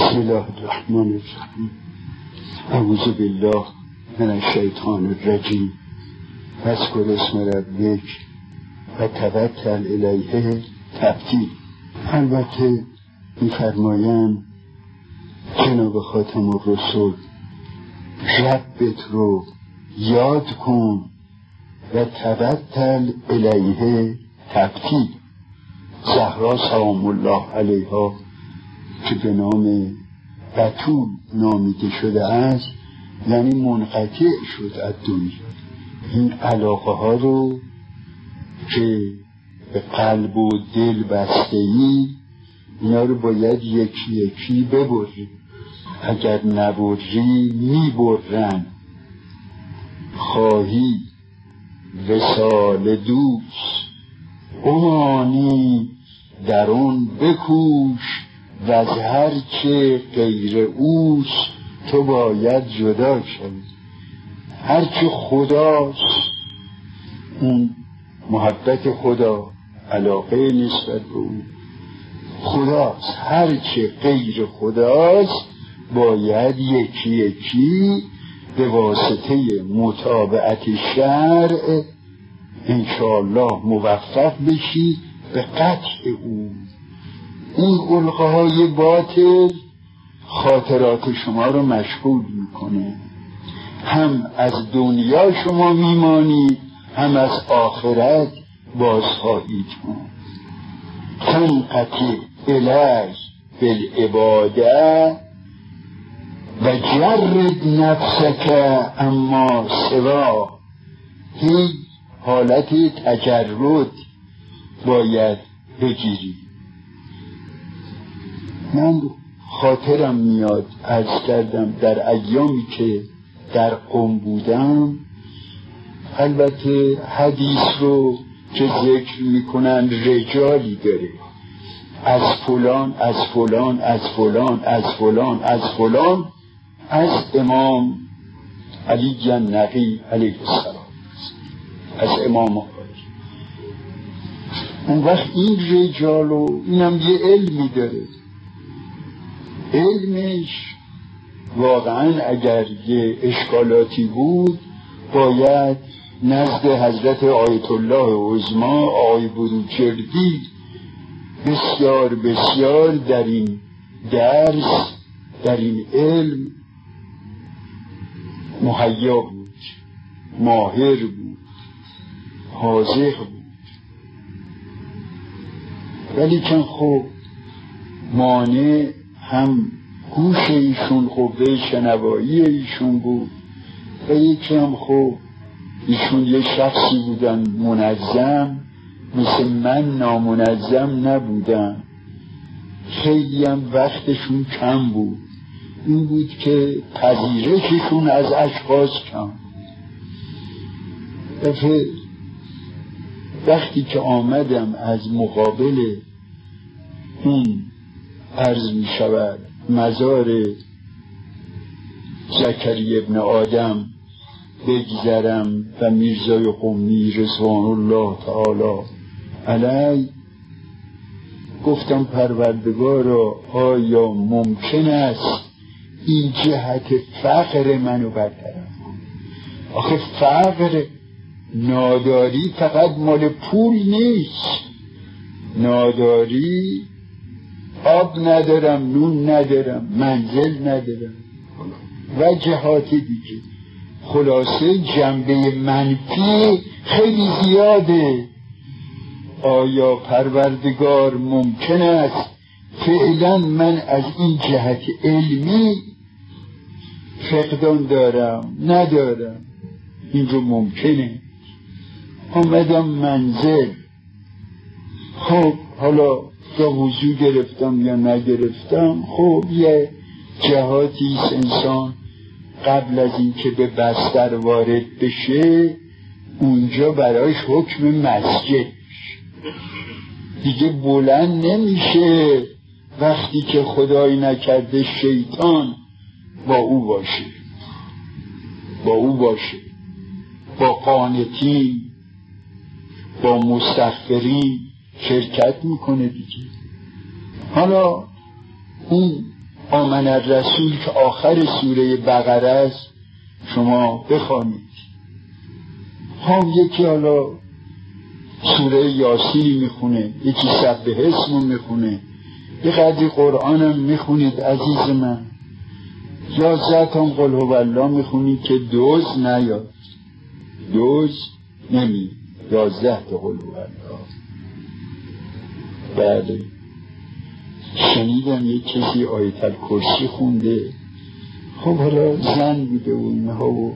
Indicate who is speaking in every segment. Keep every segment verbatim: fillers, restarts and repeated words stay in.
Speaker 1: بسم الله الرحمن الرحیم. اعوذ بالله من الشیطان الرجیم. اذکر اسم ربک و توکل الیه تبتیل. البته می‌فرمایند جناب خاتم الرسول ربت رو یاد کن و توکل الیه تبتیل. زهرا سلام الله علیها که به نام بتول نامیده شده است، یعنی منقطع شد از دنیا. این علاقه ها رو که به قلب و دل بسته‌ای، اینا رو باید یکی یکی ببری. اگر نبری میبرن. خواهی وصال دوست امانی درون بکوش، و از هر چه غیر اوست تو باید جدا شوی. هر چه خداست، اون محبت خدا، علاقه نسبت به اون خداست. هر چه غیر خداست باید یکی یکی به واسطه متابعت شرع انشاءالله موفق بشی به قطع اون. این علقه‌های باطل خاطرات شما رو مشغول میکنه. هم از دنیا شما میمانید، هم از آخرت باز خواهید ماند. تنقطع الیه بالعباده و جرد نفسک اما سوا. هیچ حالت تجرد باید بگیری. من خاطرم میاد، عرض کردم در ایامی که در قم بودم، البته حدیث رو که ذکر میکنن رجالی داره، از فلان از فلان از فلان از فلان از فلان از امام علی النقی علیه السلام، از امام آقای. اون وقت این رجالو اینم یه علمی داره. علمش واقعا اگر یه اشکالاتی بود باید نزد حضرت آیت الله عظمی آقای بروجردی بسیار بسیار در این درس، در این علم مهیا بود، ماهر بود، حاذق بود. ولی چون خب مانع هم گوش ایشون، قوه شنوایی ایشون بود، و یکی هم خب ایشون یه شخصی بودن منظم، مثل من نامنظم نبودن. خیلی هم وقتشون کم بود. این بود که پذیرششون از اشخاص کم. دفعه وقتی که آمدم از مقابل اون عرض می شود مزار زکریا ابن آدم بگذرم و میرزای قمی رضوان الله تعالی علیه، گفتم پروردگارا آیا ممکن است این جهت فقر منو برطرف کنی؟ آخه فقر، ناداری فقط مال پول نیست. ناداری آب ندارم، نون ندارم، منزل ندارم و جهات دیگه. خلاصه جنبه منفی خیلی زیاده. آیا پروردگار ممکن است فعلا من از این جهت علمی فقدان دارم ندارم؟ این رو ممکنه. آمدم منزل، خب حالا یا وضو گرفتم یا نگرفتم، خب یه جهاتی انسان قبل از این که به بستر وارد بشه اونجا برایش حکم مسجد دیگه بلند نمیشه وقتی که خدای نکرده شیطان با او باشه، با او باشه با قانتین، با مستغفرین شرکت میکنه دیگه. حالا اون آمن الرسول که آخر سوره بقره است شما بخوانید. هم یکی حالا سوره یاسین میخونه، یکی سبح اسم میخونه، یه قدری قرآن هم میخونید عزیز من. یازده تا قل هو الله میخونید که دوز نیاد، دوز نمی یازده تا قل هو الله. بله شنیدم یک کسی آیت الکرسی خونده، خب حالا زن بوده و اینها و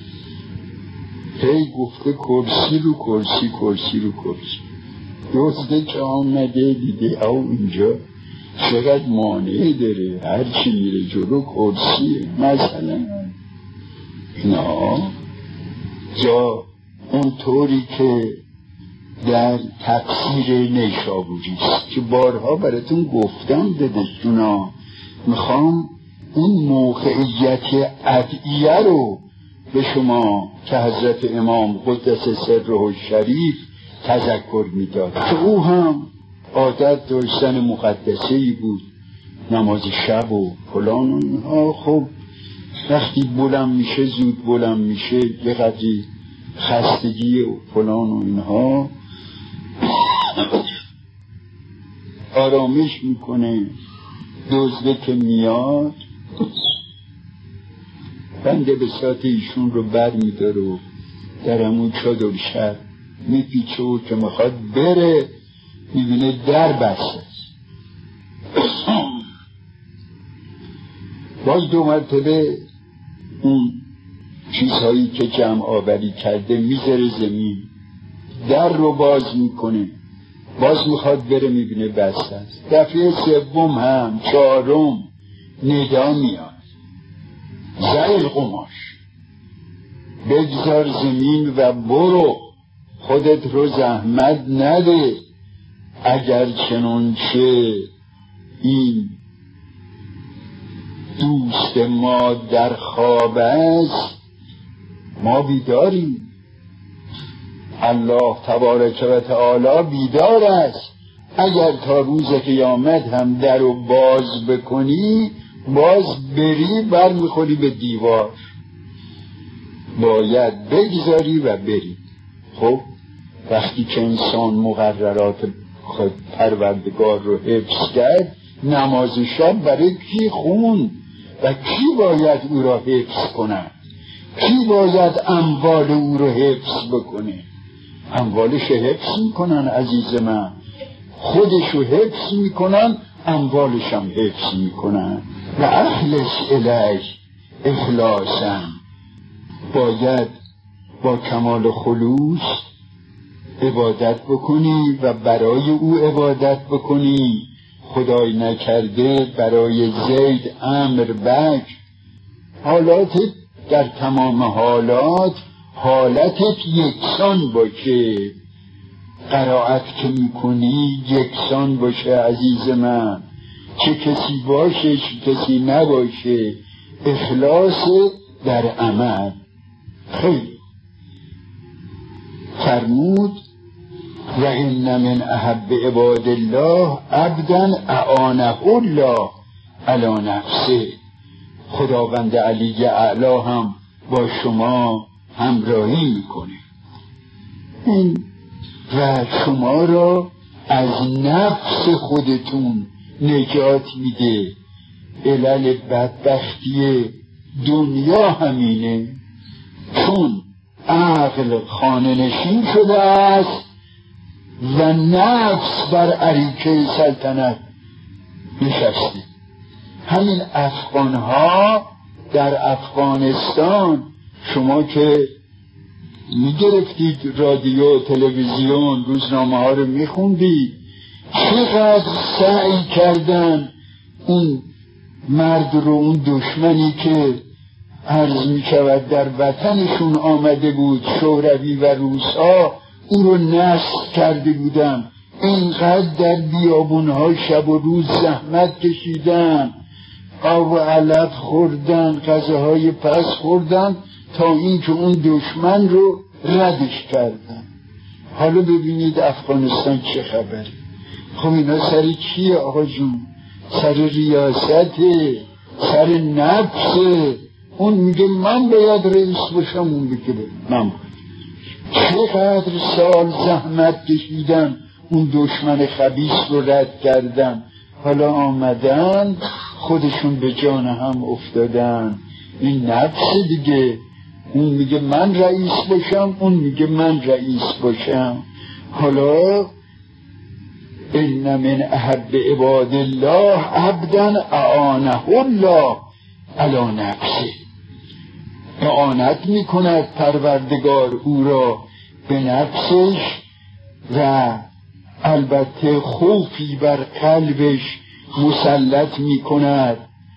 Speaker 1: هی گفته کرسی رو کرسی کرسی رو کرسی. دوسته که آمده دیده او اینجا چقدر مانعی داره، هرچی میره جلو کرسیه مثلا. نه جا اون طوری که در تفسیر نیشابوری است که بارها براتون گفتم دادشونا، میخوام اون موقعیت ادعیه رو به شما که حضرت امام قدس سره الشریف تذکر میداد که او هم عادت داشتن مقدسه‌ای بود، نماز شب و فلان و اینها. خب وقتی بلند میشه زود بلند میشه، یه قدری خستگی و فلان و اینها، آرامش میکنه. دزده که میاد بنده به ساعت ایشون رو بر میداره و در همون چادر شب میپیچه و که میخواد بره میبینه در بسته. باز دو مرتبه اون چیزهایی که جمع آوری کرده میذاره زمین، در رو باز میکنه، باز میخواد بره میبینه بسته است. دفعه سوم هم چهارم ندا میاد، زیر قماش بگذار زمین و برو، خودت رو زحمت نده. اگر چنانچه این دوست ما در خواب است ما بیداریم، الله تبارک و تعالی بیدار است. اگر تا روز قیامت هم در رو باز بکنی باز بری بر میخوری به دیوار، باید بگذاری و بری. خب وقتی که انسان مقررات خود پروردگار رو حفظ کرد، نماز شب برای کی خون و کی باید او را حفظ کنه؟ کی باید اموال او رو حفظ بکنه؟ اموالش حفظ میکنن عزیز من، خودش رو حفظ میکنن، اموالش هم حفظ میکنن. و اخلص الیه اخلاصا، باید با کمال خلوص عبادت بکنی و برای او عبادت بکنی. خدای نکرده برای زید امر بک، حالاتت در تمام حالات حالتت یکسان باشه، قرائت که میکنی یکسان باشه عزیز من، چه کسی باشه چه کسی نباشه، اخلاص در عمل. خیلی فرمود و این من احب عباد الله عبدا اعانه الله علی نفسه. خداوند علی اعلی هم با شما همراهی میکنه این و شما را از نفس خودتون نجات میده. علل بدبختی دنیا همینه، چون عقل خانه نشین شده است و نفس بر اریکه سلطنت نشسته. همین افغانها در افغانستان، شما که میگرفتید رادیو تلویزیون روزنامه ها رو میخوندید، چقدر سعی کردن اون مرد رو، اون دشمنی که عرض میشود در وطنشون آمده بود، شوروی و روس‌ها او رو نصب کرده بودن، اینقدر در بیابونها شب و روز زحمت کشیدن، آب و علف خوردن، غذاهای پس خوردن تا اینکه اون دشمن رو ردش کردن. حالا ببینید افغانستان چه خبره. خب اینا سر چیه آقا جون؟ سر ریاست، سر نفس. اون میگه من باید رئیس باشم، اون بگه من باید. چقدر سال زحمت کشیدن اون دشمن خبیث رو رد کردن، حالا آمدن خودشون به جان هم افتادن. این نفس دیگه، اون میگه من رئیس باشم، اون میگه من رئیس باشم. حالا ان من احب عباد الله عبدا اعانه الله علی نفسه. اعانت میکند پروردگار او را به نفسش و البته خوفی بر قلبش مسلط میکند.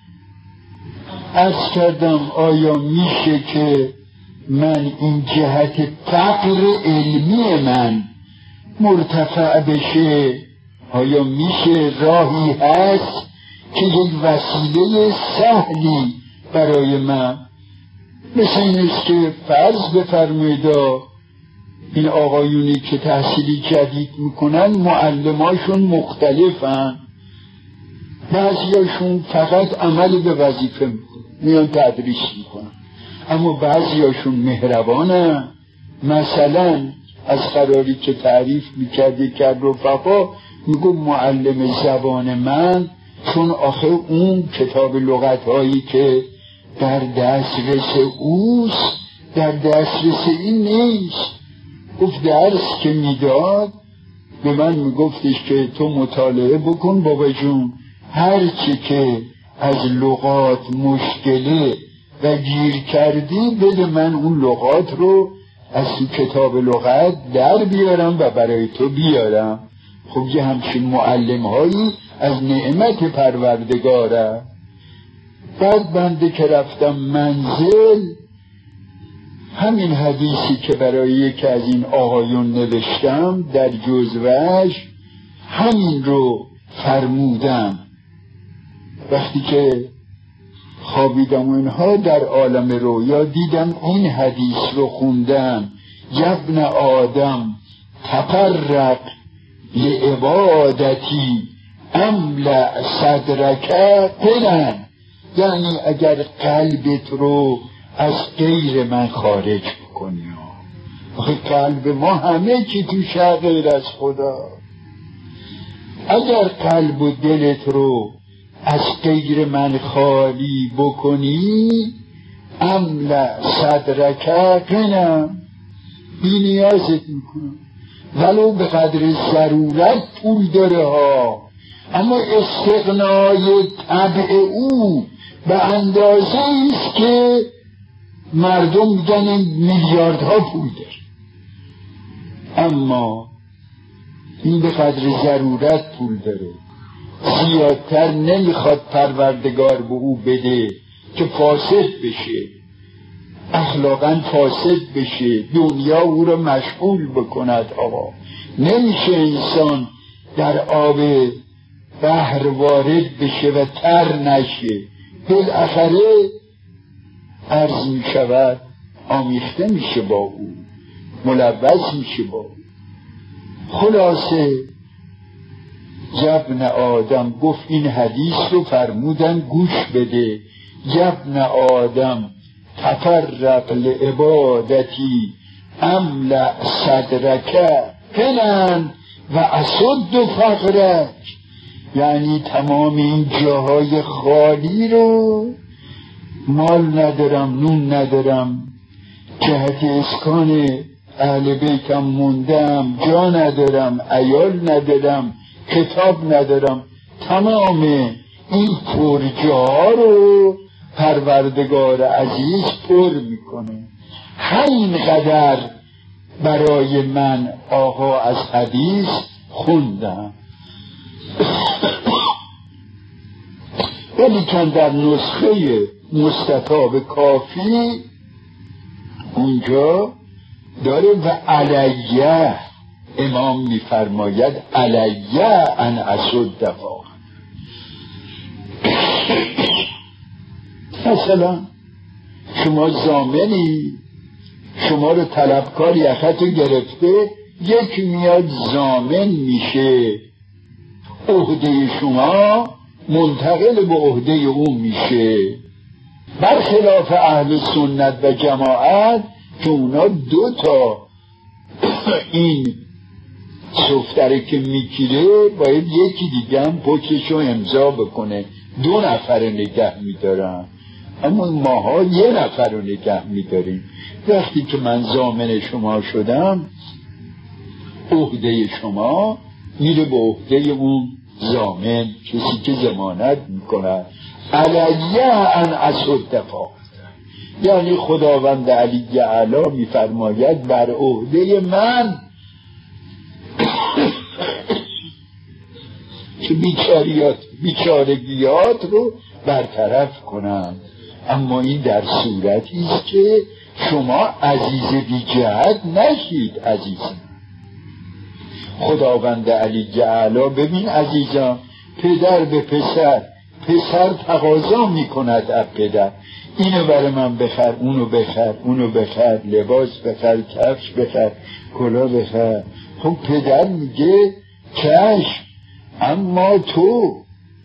Speaker 1: عرض کردم آیا میشه که من این جهت فقر علمی من مرتفع بشه؟ آیا میشه راهی هست که یک وسیله سهلی برای من، مثل این است که فرض بفرمایید این آقایونی که تحصیلی جدید میکنن معلماشون مختلفن، بعضیاشون فقط عمل به وظیفه میکنن میان تدریس میکنن، اما بعضیاشون مهربانن. مثلا از قراری که تعریف میکرد کرد رفقا، میگو معلم زبان من چون آخه اون کتاب لغت هایی که در دسترس اوست در دسترس این نیست. گفت درس که میداد به من میگفتش که تو مطالعه بکن بابا جون، هرچی که از لغات مشکله و گیر کردی بده، من اون لغات رو از تو کتاب لغت در بیارم و برای تو بیارم. خب یه همچین معلم هایی از نعمت پروردگاره. بعد بنده که رفتم منزل، همین حدیثی که برای یکی از این آقایون نوشتم در جزوهش همین رو فرمودم. وقتی که خوابیدم و اینها در عالم رویا دیدم این حدیث رو خوندم: ابن آدم تفرق لعبادتی املأ صدرک غنا. یعنی اگر قلبت رو از غیر من خارج بکنی، آخه قلب ما همه چی توش غیر از خدا، اگر قلب و دلت رو از غیر من خالی بکنی، املأ صدرک غنا، بی نیازت میکنم، ولو به قدر ضرورت پول داره ها، اما استغنای طبع او به اندازه ایست که مردم میگن میلیاردها پول داره، اما این به قدر ضرورت پول داره، زیادتر نمیخواد پروردگار به او بده که فاسد بشه، اخلاقا فاسد بشه، دنیا او را مشغول بکند. آقا نمیشه انسان در آب بحر وارد بشه و تر نشه، بالاخره عرض می شود آمیخته میشه با او، ملوث میشه با او. خلاصه ابن آدم گفت، این حدیث رو فرمودن گوش بده: ابن آدم تفرق لعبادتی املأ صدرک غنا و اسد فقرک. یعنی تمام این جاهای خالی رو، مال ندارم، نون ندارم، جهت اسکان اهل بیتم موندم، جا ندارم، عیال ندارم، کتاب ندارم، تمام این پرجاها رو پروردگار عزیز پر میکنه. همینقدر برای من آقا از حدیث خوندم، ولی چند در نسخه مستطاب کافی اونجا داره و علیه، امام میفرماید علیه ان اسد فاقا. مثلا شما ضامنی، شما رو طلبکار یختو گرفته، یک میاد ضامن میشه عهده شما منتقل به عهده اون میشه، برخلاف اهل سنت و جماعت که اونا دو تا این صفتره که میگیره باید یکی دیگه هم پشتشو امضا بکنه، دو نفر نگه میدارن، اما ماها یه نفر رو نگه میداریم. وقتی که من ضامن شما شدم، عهده شما میره به عهده اون ضامن، کسی که ضمانت میکنه. علیه ان اصدقا، یعنی خداوند علی اعلی میفرماید بر عهده من که بیچاریات بیچارگیات رو برطرف کنم. اما این در صورتی است که شما عزیز بی جهت نشید. عزیز خداوند علی اعلی، ببین عزیزان، پدر به پسر، پسر تقاضا میکند از پدر اینو برای من بخر، اونو بخر، اونو بخر، لباس بخر، کفش بخر، کلاه بخر. خب پدر میگه چشم، اما تو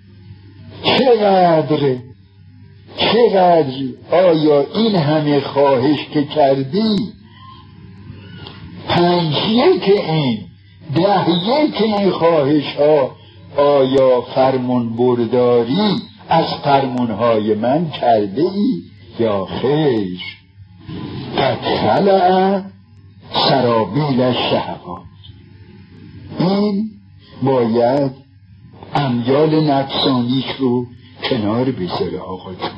Speaker 1: چقدر چقدر آیا این همه خواهش که کردی، پنج یک این ده یک این خواهش ها، آیا فرمان برداری از فرمانهای من کرده ای یا خیر؟ قد خلع سرابیل الشهوات. این باید امیال نفسانیش رو کنار بذاره آقا جون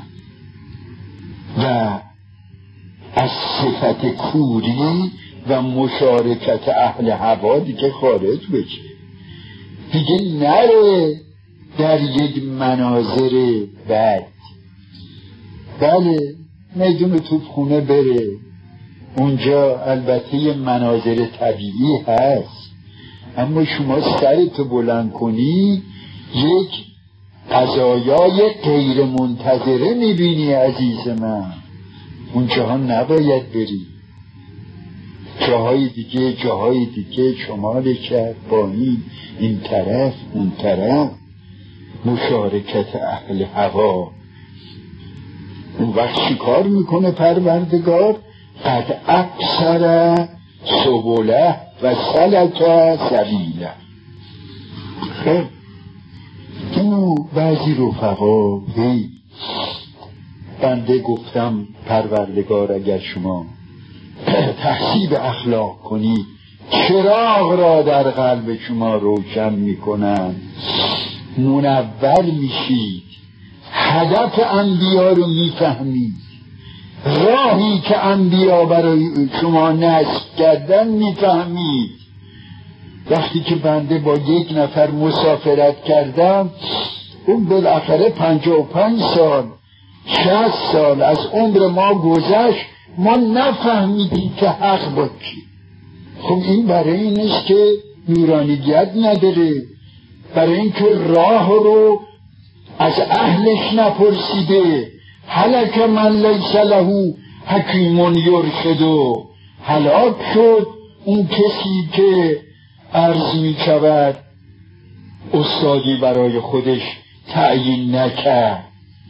Speaker 1: و از صفت کوری و مشارکت اهل هوا دیگه خارج بشه، دیگه نره در یک مناظر بد. بله میدون توپخونه بره، اونجا البته یه مناظر طبیعی هست، اما شما سرتو بلند کنی یک قضایای غیر منتظره میبینی عزیز من. اونجاها نباید بری، جاهای دیگه جاهای دیگه شمال کرد، پایین، این طرف اون طرف، مشارکت اهل هوا. اون وقت چی کار میکنه پروردگار؟ قد اکثر سبوله و سلک سبیله. خب اینو بعضی رفقا هی بنده گفتم پروردگار اگر شما تحصیب اخلاق کنید، چراغ را در قلب شما روشن میکنن، منور میشید، هدف انبیا رو میفهمید، راهی که انبیا برای شما نصب کردن میفهمید. وقتی که بنده با یک نفر مسافرت کردم، اون بالاخره پنجاه و پنج سال شصت سال از عمر ما گذشت، ما نفهمیدیم که حق با کی. خب این برای این است که نورانیت نداره، برای این که راه رو از اهلش نپرسیده. هلک من لیس له حکیم یرشدو، هلاک شد اون کسی که عرض می شود استادی برای خودش تعیین نکرد.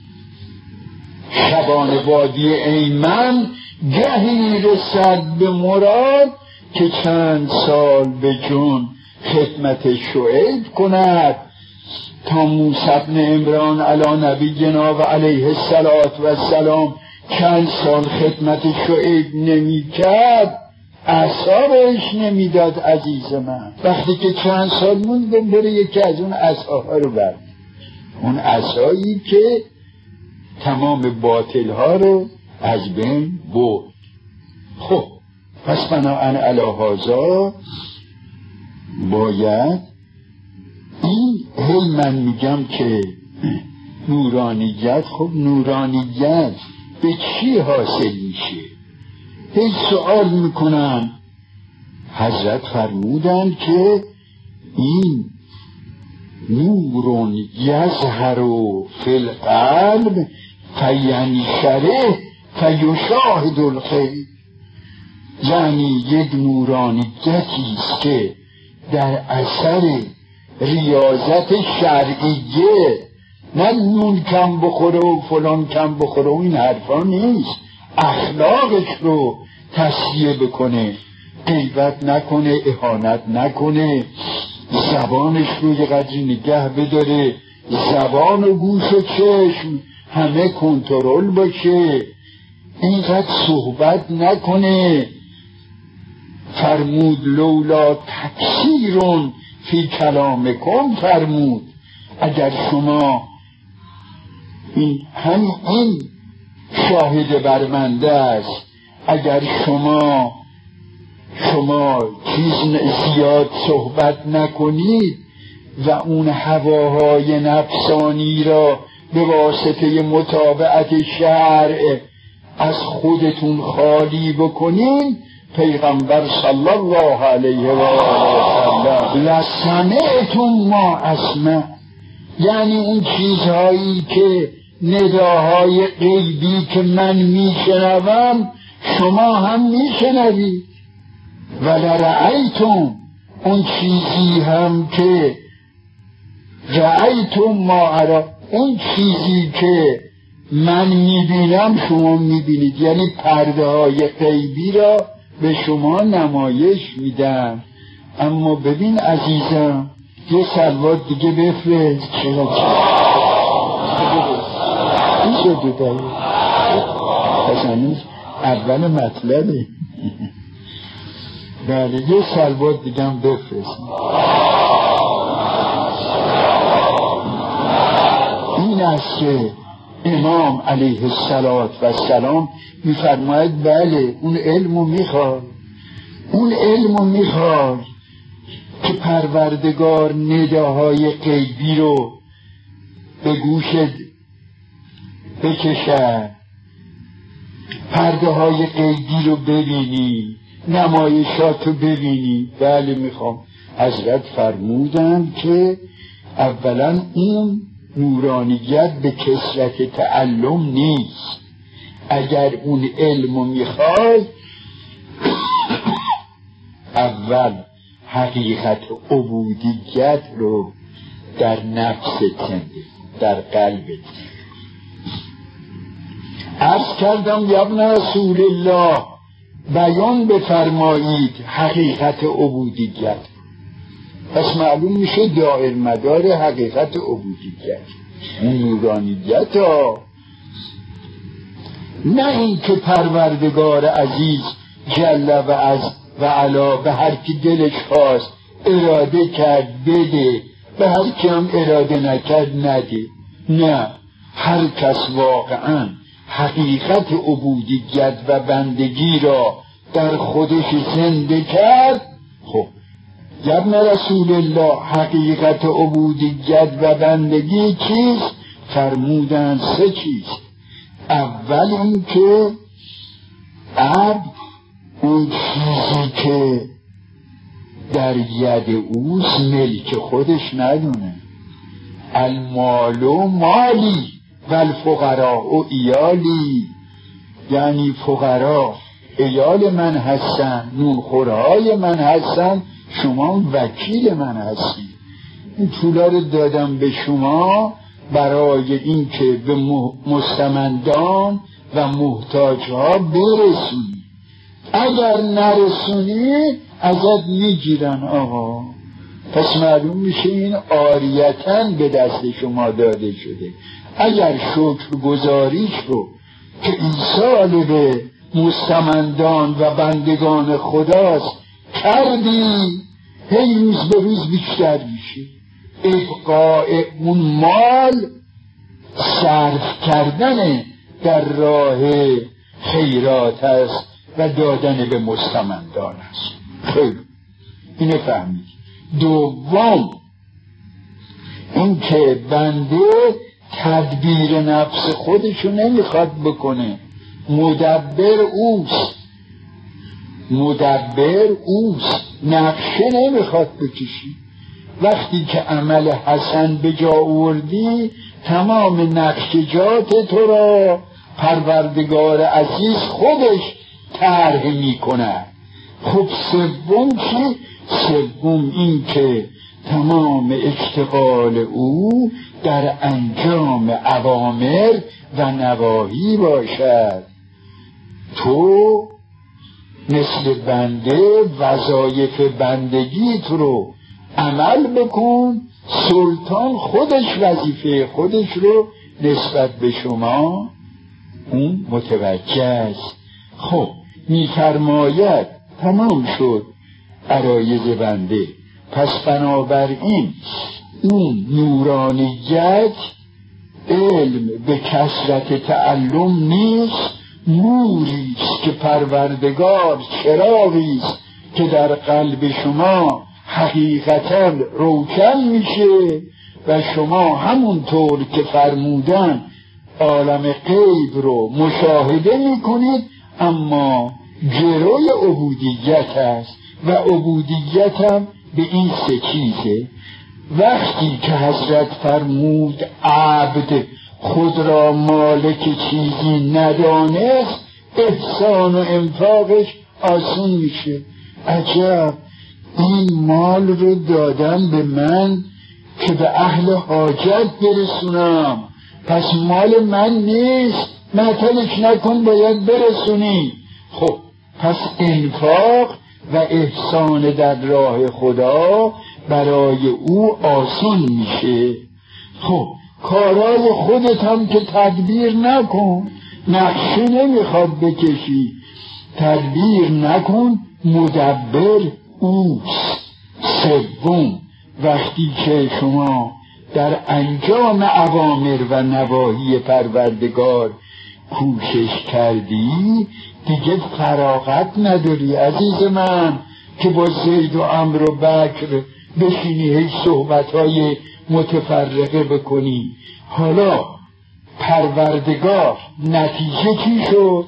Speaker 1: شبان وادی ایمن گهی رسد به مراد، که چند سال به جون خدمت شعیب کند. تا موسی بن عمران علی نبینا و علیه السلام چند سال خدمت شعیب نمی کرد، اعصابش نمیداد عزیز من. وقتی که چند سال موندم بره یکی از اون عصاها رو برد، اون عصایی که تمام باطل ها رو از بین برد. خب پس بناهن علی هذا باید این هی من میگم که نورانیت، خب نورانیت به چی حاصل میشه؟ هی سوال میکنن. حضرت فرمودن که این نورون یظهر فی القلب فینشره فیشاهد الغیب، یعنی یک نورانیتی است که در اثر ریاضت شرعیه نه نون کم بخوره و فلان کم بخوره و این حرفا نیست. اخلاقش رو تصفیه بکنه، غیبت نکنه، اهانت نکنه، زبانش رو یه قدری نگه بداره، زبان و گوش و چشم همه کنترل باشه، اینقدر صحبت نکنه. فرمود لولا تکثیرون فی کلامکم، فرمود اگر شما این هم این شاهد برمنده است، اگر شما شما چیز زیاد صحبت نکنید و اون هواهای نفسانی را به واسطه متابعت شرع از خودتون خالی بکنین، پیغمبر صلی الله علیه و آله لسمعتم ما اسمع، یعنی اون چیزهایی که نداهای غیبی که من میشنوم شما هم میشنوید. و لرأیتم، اون چیزی هم که رأیتم ما ارا، اون چیزی که من میبینم شما میبینید، یعنی پرده های غیبی را به شما نمایش میدم. اما ببین عزیزم، یه سلوات دیگه بفرست. چرا این شده داره پس هنوز اول مطلبه. بله یه سلوات دیگه هم بفرست. این است که امام علیه السلام میفرماید بله اون علمو میخواد، اون علمو میخواد که پروردگار نداهای غیبی رو به گوشت بکشد، پرده های غیبی رو ببینی، نمایشات رو ببینی. بله میخوام. حضرت فرمودن که اولا اون نورانیت به کثرت تعلم نیست. اگر اون علمو میخوای اول حقیقت عبودیت رو در نفست زنده، در قلبت. عرض کردم یا ابن رسول الله بیان بفرمایید حقیقت عبودیت. پس معلوم میشه دائر مدار حقیقت عبودیت اون نورانیت ها، نه این که پروردگار عزیز جل و عز و علا به هر کی دلش خواست اراده کرد بده، به هر کی هم اراده نکرد نده. نه، هر کس واقعا حقیقت عبودیت و بندگی را در خودش زنده کرد. خب یا ابن رسول الله حقیقت عبودیت و بندگی چیست؟ فرمودن سه چیز. اول این که عبد اون چیزی که در ید اوست ملک خودش ندونه. المال و مالی و الفقراء و ایالی، یعنی فقرا ایال من هستن، نونخورهای من هستن، شما وکیل من هستی. این پولا رو دادم به شما برای این که به مستمندان و محتاجها برسونی، اگر نرسونی ازت میگیرن آقا. پس معلوم میشه این عاریتاً به دست شما داده شده. اگر شکر گزاریش رو که ایصال به مستمندان و بندگان خداست کردی، هی روز به روز بیشتر میشه. ابقاء اون مال صرف کردن در راه خیرات است و دادن به مستمندان است. خیلی اینه فهمید. دوم این که بنده تدبیر نفس خودشو نمیخواد بکنه، مدبر اوست، مدبر اوست، نقشه نمیخواد بکشی. وقتی که عمل حسن به جا آوردی تمام نقشجات تو را پروردگار عزیز خودش طرح میکنه. خب سوم چی؟ سوم این که تمام اشتغال او در انجام اوامر و نواهی باشد. تو مثل بنده وظایف بندگیت رو عمل بکن، سلطان خودش وظیفه خودش رو نسبت به شما اون متوجه است. خب می‌فرماید تمام شد عرایض بنده، پس بنابراین اون نورانیت علم به کثرت تعلم نیست، نوری است که پروردگار چراغی است که در قلب شما حقیقتا روشن میشه و شما همونطور که فرمودن عالم غیب رو مشاهده میکنید، اما جلوی عبودیت است و عبودیت هم به این سه چیزه. وقتی که حضرت فرمود عبد خود را مالک چیزی ندانست، احسان و انفاقش آسون میشه. عجب، این مال رو دادم به من که به اهل حاجت برسونم، پس مال من نیست، معطلش نکن، باید برسونی. خب پس انفاق و احسان در راه خدا برای او آسان میشه. خب کارای خودت هم که تدبیر نکن، نقشه نمیخواد بکشی، تدبیر نکن، مدبر اوست. سوم، وقتی که شما در انجام اوامر و نواهی پروردگار کوشش کردی، دیگه فراغت نداری عزیز من که با زید و عمرو و بکر بشینی هی صحبتهای متفرقه بکنی. حالا پروردگار نتیجه چی شد؟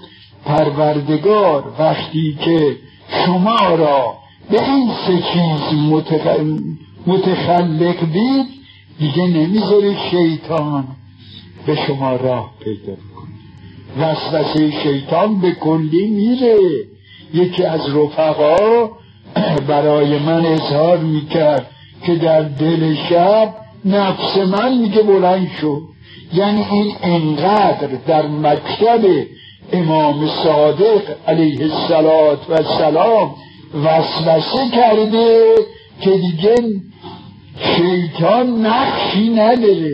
Speaker 1: پروردگار وقتی که شما را به این سه چیز متخلق دید، دیگه نمیذاره شیطان به شما راه پیدا کنه. وسوسه شیطان به کلی میره. یکی از رفقا برای من اظهار میکرد که در دل شب نفس من میگه بلند شو. یعنی این انقدر در مکتب امام صادق علیه السلام وسوسه کرده که دیگه شیطان نقشی نداره.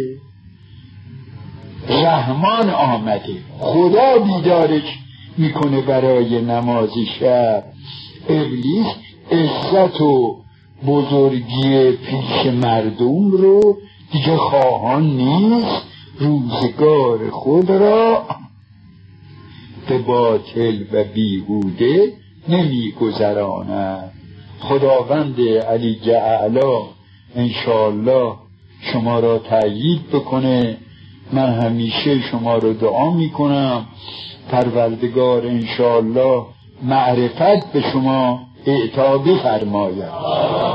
Speaker 1: رحمان آمده، خدا بیدارش میکنه برای نماز شب. ابلیس عزت و بزرگی پیش مردم رو دیگه خواهان نیست، روزگار خود را به باطل و بیهوده نمی گذراند. خداوند علی اعلی انشاءالله شما را تأیید بکنه. من همیشه شما رو دعا میکنم پروردگار انشاءالله معرفت به شما اعطا بفرماید.